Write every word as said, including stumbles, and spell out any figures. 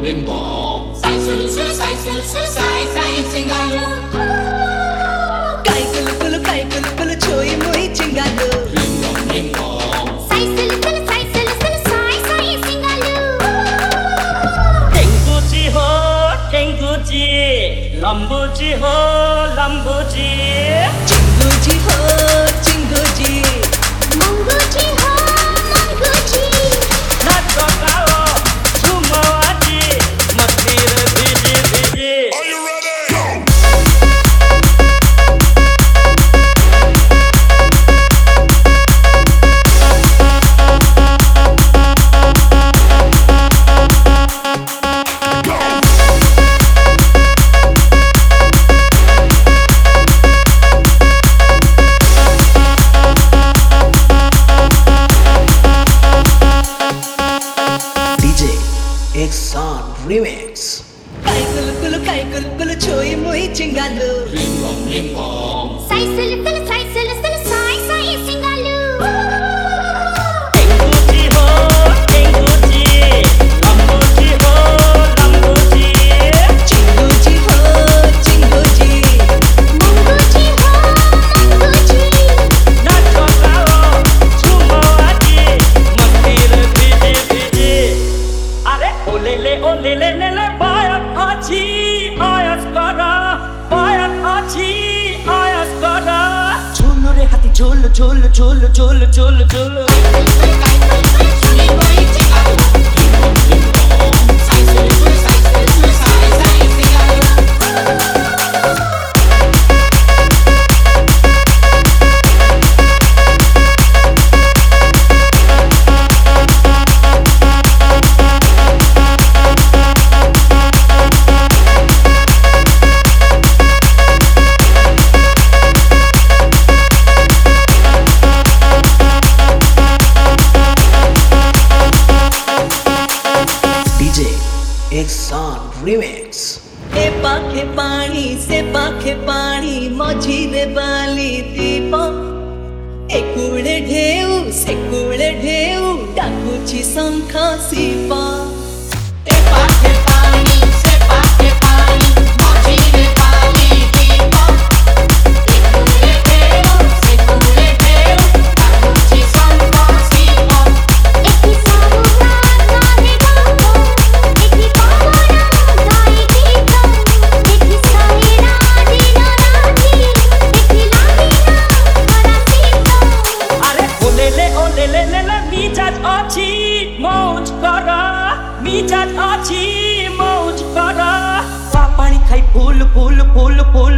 bom. Sai sulsu, sai sulsu, sai sai సింగాలు. కాయ కులుకులు కాయ కులుకులు Cho Oyu Moi చింగాలు. Ring bom, ring bom. Sai sulsu, sai sulsu, sai sai సింగాలు. 땡구지 호 땡구지 럼부지 호 럼부지 చింగుజీ హో చింగుజీ. మంగుచి హో మంగుచి. 나쳐가오 주모하지 멋지를 비지 비지 డీజే ఎక్సాన్ రీమిక్స్ కాయ కులుకులు కాయ కులుకులు Cho Oyu Moi చింగాలు. Ring bom, ring bom. Sai sulsu, sai sulsu, sai sai సింగాలు. 땡구지 호 땡구지 럼부지 호 럼부지 చింగుజీ హో చింగుజీ. మంగుచి హో మంగుచి. 나쳐가오 주모하지 멋지를 비지 비지 아래 올레레 올레레 내레 바야하지 아야스가라 바야하지 아야스가라 졸로레 하티 졸로 졸로 졸로 졸로 졸로 졸로 Suli boy సింగాలు. Ring bom, ring bom. Sai sulsu, sai sulsu, sai sai సింగాలు. డీజే ఎక్సాన్ రీమిక్స్ ଏ ପାଖେ ପାଣି ସେ ପାଖେ ପାଣି ମଝିରେ ବାଲି ଦୀପ। ଏ କୂଳେ ଢେଉ ସେ କୂଳେ ଢେଉ ଡାକୁଛି ଶଙ୍ଖ ଶିପ। ଏ ପାଖେ ପାଣି ସେ ପାଖେ ପାଣି ମଝିରେ ବାଲି ଦୀପ। ଏ କୂଳେ ଢେଉ ସେ କୂଳେ ଢେଉ ଡାକୁଛି ଶଙ୍ଖ ଶିବ। ଏଠି ସବୁ ଗାଏ ଗାଏ ଏଠି ପବନ ଗାଏ ଗୀତ। ଏଠି ସାଇରା ଦିନ ରାତି ଏଠି ଲାଗିନା ଖରା ଶୀତ। 아래 올레레 올레레 내레 미잣 어치 মৌজ করা মিজাজ অছি মৌজ করা পানি খাই ফুল ফুল ফুল ফুল